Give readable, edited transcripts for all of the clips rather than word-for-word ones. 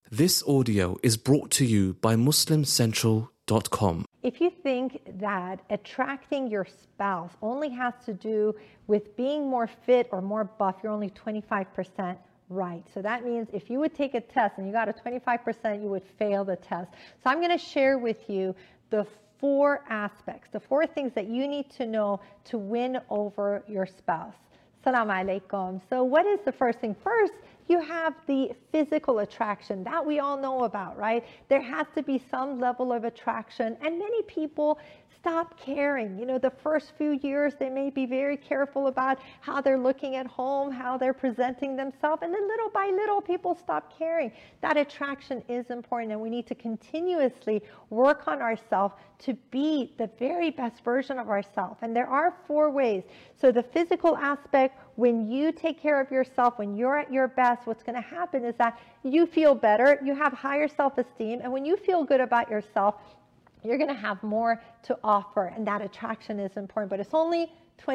This audio is brought to you by MuslimCentral.com. If you think that attracting your spouse only has to do with being more fit or more buff, you're only 25% right. So that means if you would take a test and you got a 25%, you would fail the test. So I'm going to share with you the 4 aspects, the 4 things that you need to know to win over your spouse. Assalamu alaikum. So what is the first thing? First, you have the physical attraction that we all know about, right? There has to be some level of attraction, and many people stop caring. You know, the first few years, they may be very careful about how they're looking at home, how they're presenting themselves, and then little by little, people stop caring. That attraction is important, and we need to continuously work on ourselves to be the very best version of ourselves. And there are 4 ways. So the physical aspect, when you take care of yourself, when you're at your best, what's going to happen is that you feel better, you have higher self-esteem, and when you feel good about yourself, you're going to have more to offer, and that attraction is important, but it's only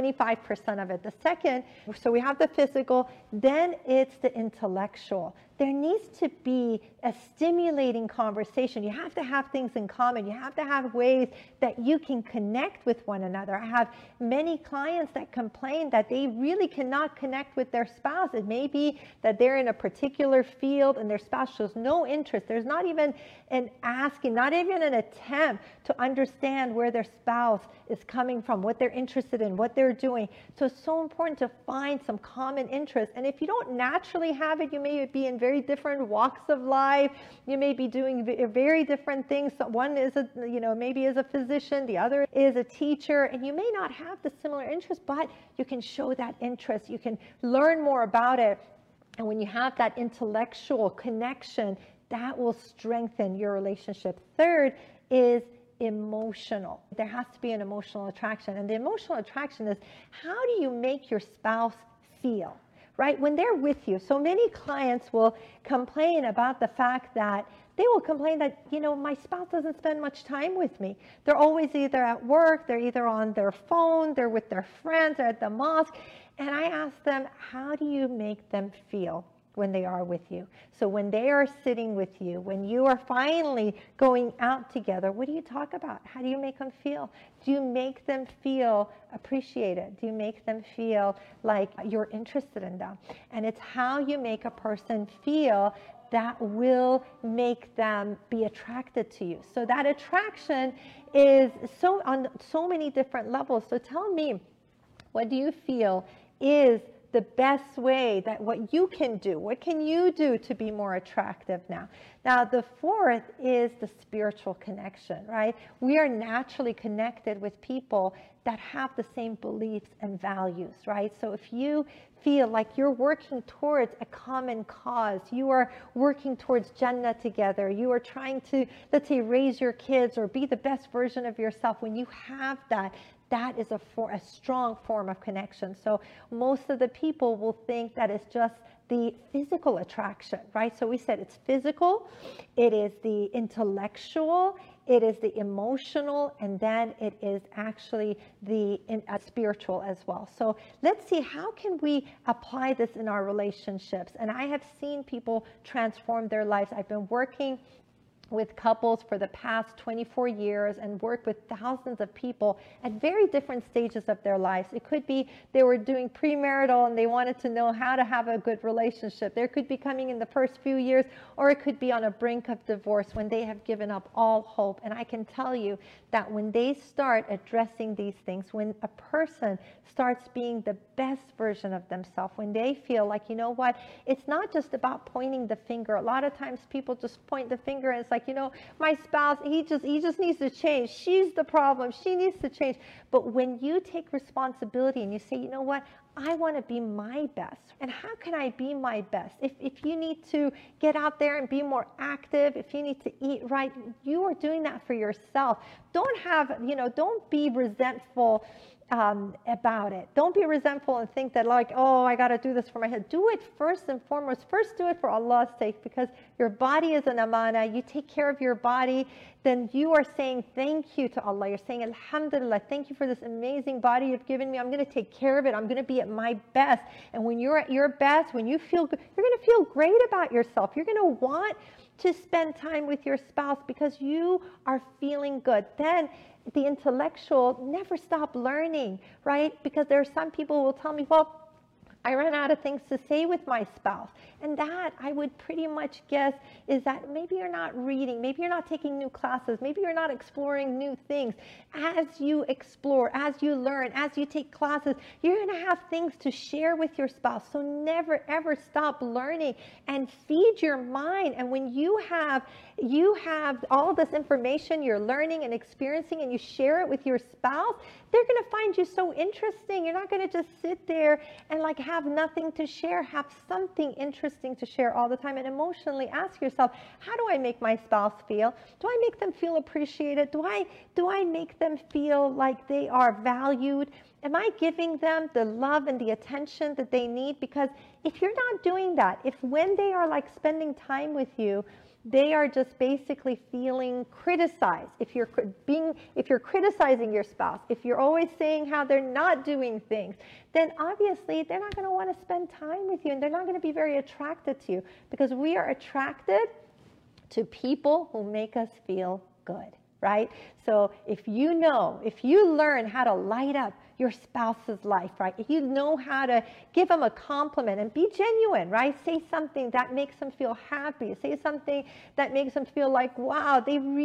25% of it. The second, so we have the physical, then it's the intellectual. There needs to be a stimulating conversation. You have to have things in common. You have to have ways that you can connect with one another. I have many clients that complain that they really cannot connect with their spouse. It may be that they're in a particular field and their spouse shows no interest. There's not even an asking, not even an attempt to understand where their spouse is coming from, what they're interested in, what they're doing. So it's so important to find some common interest. And if you don't naturally have it, you may be in very different walks of life. You may be doing very different things. So one is maybe is a physician, the other is a teacher, and you may not have the similar interest, but you can show that interest. You can learn more about it. And when you have that intellectual connection, that will strengthen your relationship. Third is emotional. There has to be an emotional attraction. And the emotional attraction is, how do you make your spouse feel, right? When they're with you. So many clients will complain about the fact that they will complain that, my spouse doesn't spend much time with me. They're always either at work, they're either on their phone, they're with their friends, they're at the mosque. And I ask them, how do you make them feel when they are with you? So when they are sitting with you, when you are finally going out together, what do you talk about? How do you make them feel? Do you make them feel appreciated? Do you make them feel like you're interested in them? And it's how you make a person feel that will make them be attracted to you. So that attraction is on so many different levels. So tell me, what do you feel is the best way that what you can do? What can you do to be more attractive now? Now, the 4th is the spiritual connection, right? We are naturally connected with people that have the same beliefs and values, right? So if you feel like you're working towards a common cause, you are working towards Jannah together, you are trying to, let's say, raise your kids or be the best version of yourself, when you have that, that is a strong form of connection. So most of the people will think that it's just the physical attraction, right? So we said it's physical, it is the intellectual, it is the emotional, and then it is actually the spiritual as well. So let's see, how can we apply this in our relationships? And I have seen people transform their lives. I've been working with couples for the past 24 years and work with thousands of people at very different stages of their lives. It could be they were doing premarital and they wanted to know how to have a good relationship. There could be coming in the first few years, or it could be on a brink of divorce when they have given up all hope. And I can tell you that when they start addressing these things, when a person starts being the best version of themselves, when they feel like, you know what, it's not just about pointing the finger. A lot of times people just point the finger and it's like, my spouse, he just needs to change. She's the problem. She needs to change. But when you take responsibility and you say, you know what, I want to be my best. And how can I be my best? If you need to get out there and be more active, if you need to eat right, you are doing that for yourself. Don't be resentful about it. Don't be resentful and think that like, oh, I got to do this for my head. Do it first and foremost. First do it for Allah's sake, because your body is an amana. You take care of your body, then you are saying thank you to Allah. You're saying, Alhamdulillah, thank you for this amazing body you've given me. I'm going to take care of it. I'm going to be at my best. And when you're at your best, when you feel good, you're going to feel great about yourself. You're going to want to spend time with your spouse because you are feeling good. Then the intellectual, never stop learning, right? Because there are some people who will tell me, well, I ran out of things to say with my spouse. And that, I would pretty much guess, is that maybe you're not reading, maybe you're not taking new classes, maybe you're not exploring new things. As you explore, as you learn, as you take classes, you're going to have things to share with your spouse. So never, ever stop learning and feed your mind. And when you have all this information you're learning and experiencing, and you share it with your spouse, they're going to find you so interesting. You're not going to just sit there and like have nothing to share. Have something interesting to share all the time. And emotionally ask yourself, how do I make my spouse feel? Do I make them feel appreciated? Do I make them feel like they are valued? Am I giving them the love and the attention that they need? Because if you're not doing that, if when they are like spending time with you, they are just basically feeling criticized. If you're criticizing your spouse, if you're always saying how they're not doing things, then obviously they're not going to want to spend time with you, and they're not going to be very attracted to you, because we are attracted to people who make us feel good, right? So if you learn how to light up your spouse's life, right? If you know how to give them a compliment and be genuine, right? Say something that makes them feel happy. Say something that makes them feel like, wow,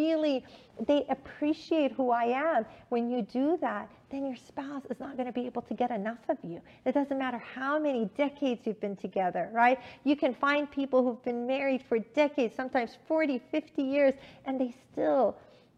they appreciate who I am. When you do that, then your spouse is not going to be able to get enough of you. It doesn't matter how many decades you've been together, right? You can find people who've been married for decades, sometimes 40, 50 years, and they still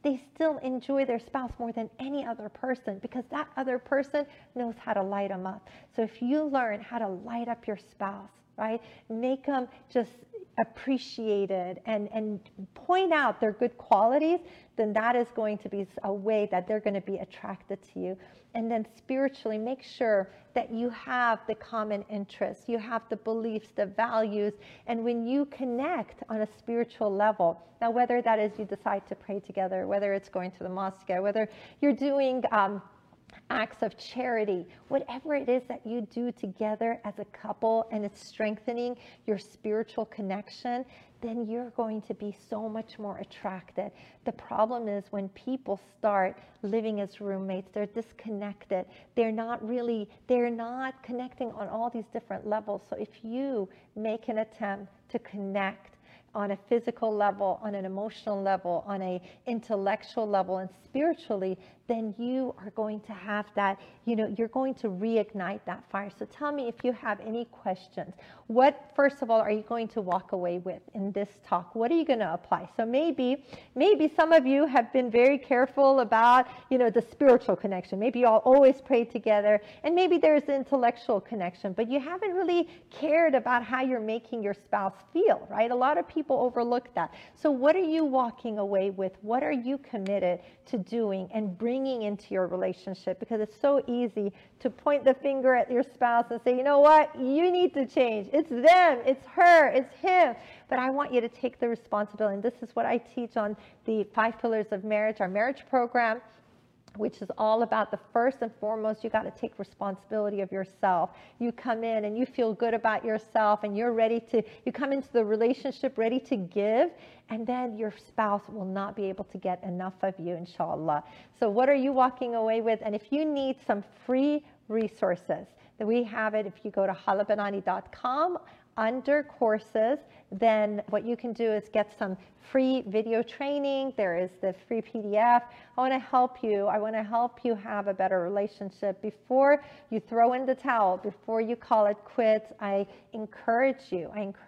enjoy their spouse more than any other person, because that other person knows how to light them up. So if you learn how to light up your spouse, right, make them just appreciated and point out their good qualities, then that is going to be a way that they're going to be attracted to you. And then spiritually, make sure that you have the common interests, you have the beliefs, the values, and when you connect on a spiritual level, now whether that is you decide to pray together, whether it's going to the mosque together, whether you're doing acts of charity, whatever it is that you do together as a couple, and it's strengthening your spiritual connection, then you're going to be so much more attracted. The problem is when people start living as roommates, they're disconnected. They're not connecting on all these different levels. So if you make an attempt to connect on a physical level, on an emotional level, on an intellectual level, and spiritually, then you are going to have that, you're going to reignite that fire. So tell me if you have any questions. What, first of all, are you going to walk away with in this talk? What are you going to apply? So maybe some of you have been very careful about, the spiritual connection. Maybe you all always pray together, and maybe there's the intellectual connection, but you haven't really cared about how you're making your spouse feel, right? A lot of people overlook that. So what are you walking away with? What are you committed to doing and bringing into your relationship? Because it's so easy to point the finger at your spouse and say, you know what, you need to change. It's them, it's her, it's him. But I want you to take the responsibility. And this is what I teach on the 5 Pillars of Marriage, our marriage program, which is all about the first and foremost, you got to take responsibility of yourself. You come in and you feel good about yourself, and you come into the relationship ready to give, and then your spouse will not be able to get enough of you, inshallah. So what are you walking away with? And if you need some free resources, then we have it. If you go to halabanani.com under courses, then what you can do is get some free video training. There is the free PDF. I want to help you have a better relationship. Before you throw in the towel, before you call it quits, I encourage you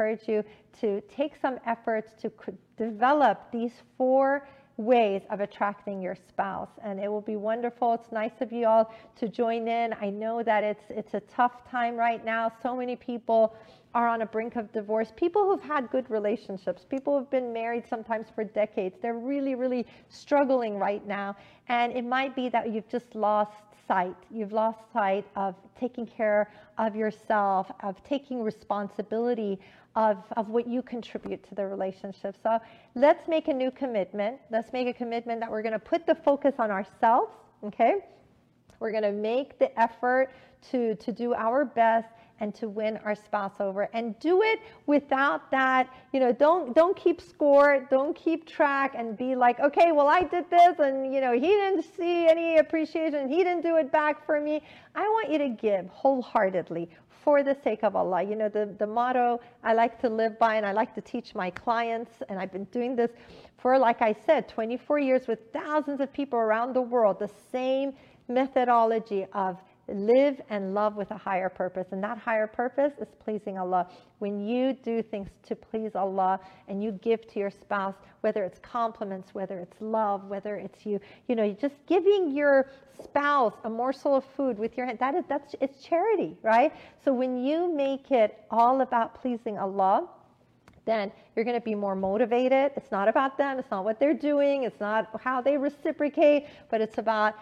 to take some efforts to develop these 4 ways of attracting your spouse, and it will be wonderful. It's nice of you all to join in. I know that it's a tough time right now. So many people are on a brink of divorce. People who've had good relationships, people who've been married sometimes for decades, they're really, really struggling right now. And it might be that you've just lost sight. You've lost sight of taking care of yourself, of taking responsibility of what you contribute to the relationship. So let's make a new commitment. Let's make a commitment that we're going to put the focus on ourselves, okay? We're going to make the effort to do our best and to win our spouse over. And do it without that, don't keep score, don't keep track and be like, okay, well, I did this and, he didn't see any appreciation. He didn't do it back for me. I want you to give wholeheartedly for the sake of Allah. The motto I like to live by and I like to teach my clients, and I've been doing this for, like I said, 24 years with thousands of people around the world, the same methodology of live and love with a higher purpose. And that higher purpose is pleasing Allah. When you do things to please Allah and you give to your spouse, whether it's compliments, whether it's love, whether it's you just giving your spouse a morsel of food with your hand, it's charity, right? So when you make it all about pleasing Allah, then you're going to be more motivated. It's not about them. It's not what they're doing. It's not how they reciprocate, but it's about,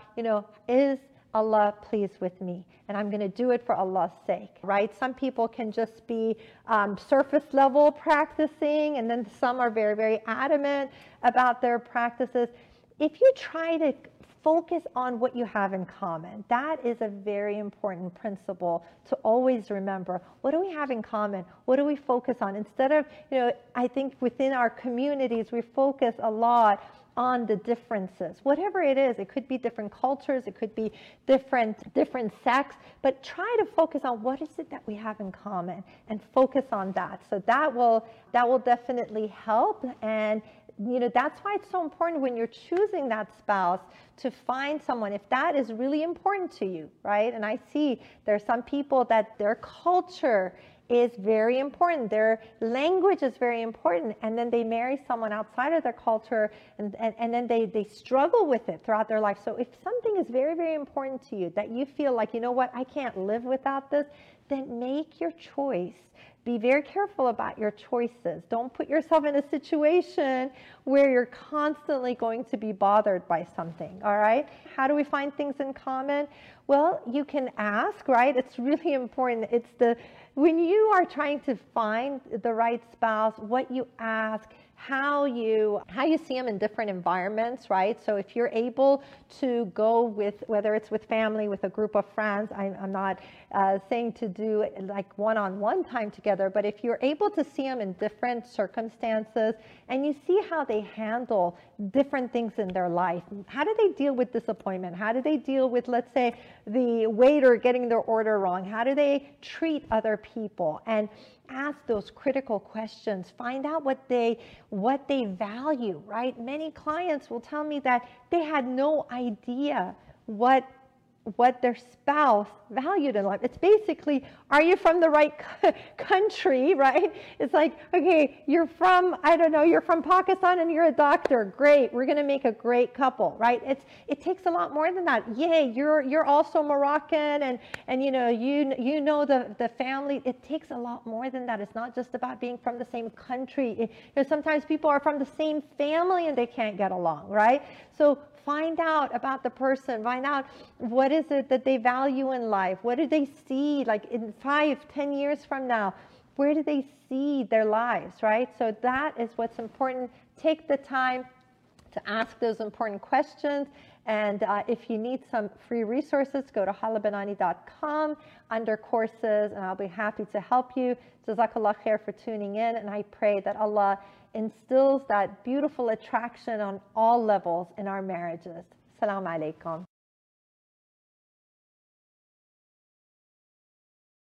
is Allah pleased with me? And I'm going to do it for Allah's sake, right? Some people can just be surface level practicing, and then some are very, very adamant about their practices. If you try to focus on what you have in common, that is a very important principle to always remember. What do we have in common? What do we focus on? Instead of, I think within our communities, we focus a lot on the differences, whatever it is. It could be different cultures, it could be different sects, but try to focus on what is it that we have in common and focus on that. So that will definitely help. And that's why it's so important when you're choosing that spouse to find someone, if that is really important to you, right? And I see there are some people that their culture is very important, their language is very important, and then they marry someone outside of their culture, and then they struggle with it throughout their life. So if something is very, very important to you, that you feel like, I can't live without this, then make your choice. Be very careful about your choices. Don't put yourself in a situation where you're constantly going to be bothered by something, all right? How do we find things in common? Well, you can ask, right? It's really important. When you are trying to find the right spouse, what you ask, how you see them in different environments, right? So if you're able to go with, whether it's with family, with a group of friends, I'm not saying to do like one-on-one time together, but if you're able to see them in different circumstances and you see how they handle different things in their life, how do they deal with disappointment? How do they deal with, let's say, the waiter getting their order wrong? How do they treat other people? And ask those critical questions. Find out what they value, right? Many clients will tell me that they had no idea what their spouse valued in life. It's basically, are you from the right country, right? It's like, okay, you're from Pakistan and you're a doctor. Great, we're going to make a great couple, right? It takes a lot more than that. Yay, you're also Moroccan, and you know the family. It takes a lot more than that. It's not just about being from the same country. Sometimes people are from the same family and they can't get along, right? So find out about the person. Find out what is it that they value in life. What do they see, like in 5-10 years from now? Where do they see their lives, right? So that is what's important. Take the time to ask those important questions. And if you need some free resources, go to halabanani.com under courses, and I'll be happy to help you. Jazakallah khair for tuning in, and I pray that Allah instills that beautiful attraction on all levels in our marriages. Assalamu alaikum.